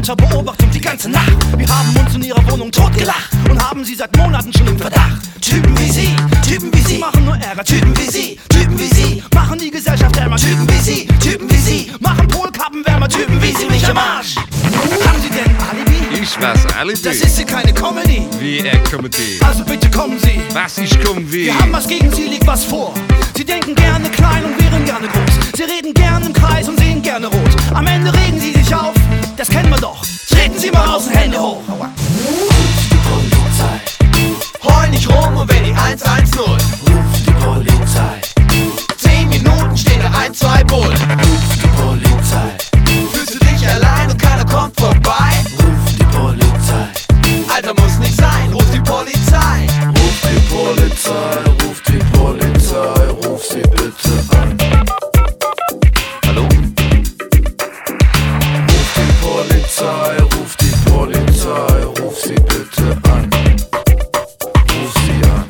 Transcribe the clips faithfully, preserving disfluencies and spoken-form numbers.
unter Beobachtung die ganze Nacht. Wir haben uns in ihrer Wohnung totgelacht und haben sie seit Monaten schon im Verdacht. Typen wie sie, Typen wie sie machen nur Ärger. Typen wie sie, Typen wie sie machen die Gesellschaft ärmer. Typen wie sie, Typen wie sie machen Polkappen wärmer. Typen wie sie mich am Arsch. Haben Sie denn Alibi? Ich was Alibi? Das ist hier keine Comedy. Wie äh, Comedy? Also bitte kommen Sie. Was, ich komm wie? Wir haben was gegen Sie, liegt was vor. Sie denken gerne klein und wären gerne groß. Sie reden gerne im Kreis und sehen gerne rot. Am Ende regen Sie sich auf, das kennen wir doch. Treten Sie mal raus und Hände hoch. Ruf die Polizei. Heul nicht rum und wenn die eins eins null. Ruf die Polizei. Zehn Minuten steht der eins zwei Bull. Ruf die Polizei. Fühlst du dich allein und keiner kommt vorbei? Ruf die Polizei. Alter, muss nicht sein, ruf die Polizei. Ruf die Polizei, ruf die Polizei, ruf sie bitte an. Hallo? Ruf die Polizei, ruf die Polizei, ruf sie bitte an. Ruf sie an.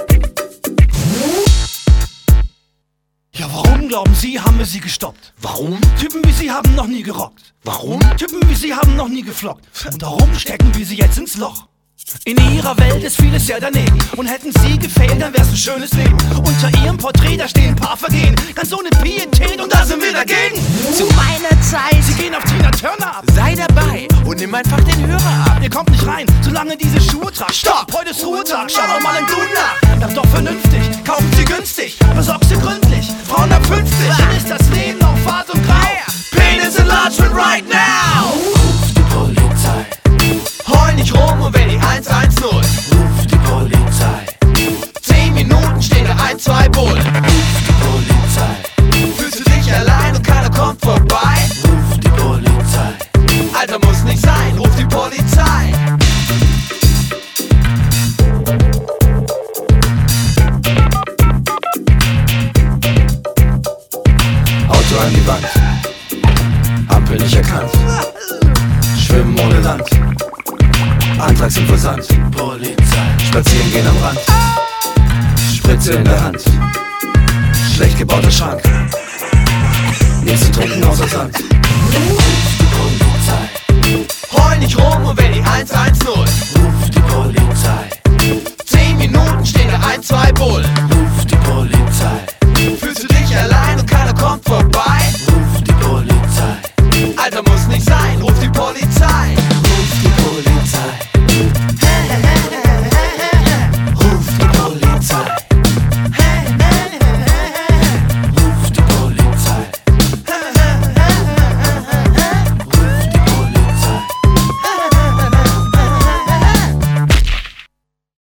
Ja, warum glauben Sie, haben wir Sie gestoppt? Warum? Typen wie Sie haben noch nie gerockt. Warum? Typen wie Sie haben noch nie geflockt. Und darum stecken wir Sie jetzt ins Loch. In ihrer Welt ist vieles ja daneben. Und hätten Sie gefehlt, dann wär's ein schönes Leben. Unter Ihrem Porträt, da stehen ein paar Vergehen. Ganz ohne Pietät und da sind wir dagegen. Zu meiner Zeit, Sie gehen auf Tina Turner ab. sei dabei und nimm einfach den Hörer ab. Ihr kommt nicht rein, solange diese Schuhe tragt. Stopp, heute ist Ruhetag, schau doch mal im Duden nach. Bleibt doch vernünftig, kaufen Sie günstig, besorgt Sie gründlich. Frauen ab fünfzig, dann ist das Leben noch fad und grau. Penis enlargement right now. Ruf die Polizei. Heul nicht rum und wenn die eins eins null. Ruf die Polizei. Zehn Minuten steht der eins zwei Bull. Ruf die Polizei. Fühlst du dich allein und keiner kommt vorbei? Ruf die Polizei. Alter, muss nicht sein, ruf die Polizei. Auto an die Wand. Ampel nicht erkannt. Schwimmen ohne Land. Antragsimposant. Polizei. Spazieren gehen am Rand. Spritze in der Hand. Schlecht gebauter Schrank. Nichts zu trinken außer Sand. Ruf die Polizei. Heul nicht rum